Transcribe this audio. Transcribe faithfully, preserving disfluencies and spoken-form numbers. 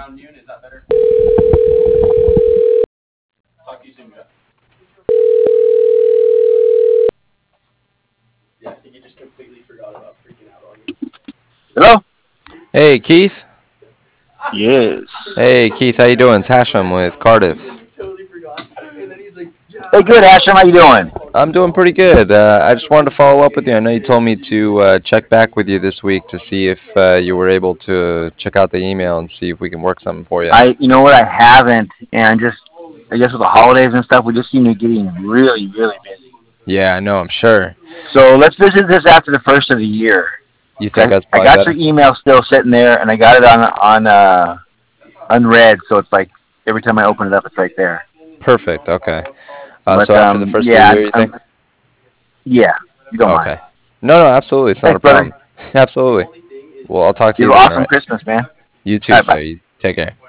around noon. Is that better? Talk to you soon, Jeff. Yeah, I think he just completely forgot about freaking out on you. Hello? Hey, Keith. Yes. Hey, Keith. How you doing? It's Hashem with Cardiff. Totally forgot. And then he's like, yeah. Hey, good, Hashem. How you doing? I'm doing pretty good. Uh, I just wanted to follow up with you. I know you told me to uh, check back with you this week to see if uh, you were able to check out the email and see if we can work something for you. I, you know what, I haven't, and just, I guess with the holidays and stuff, we just seem to be getting really, really busy. Yeah, I know. I'm sure. So let's visit this after the first of the year. You think I, that's I probably got better? your email still sitting there, and I got it on on uh, unread, so it's like every time I open it up, it's right there. Perfect. Okay. Uh, But so after um, the first yeah, of the year, you I'm, think? yeah, you don't Okay. mind. No, no, absolutely. It's not Thanks, a problem. brother. Absolutely. Well, I'll talk to You you have an then, all awesome right? Christmas, man. You All too, right, bye. sir. You take care.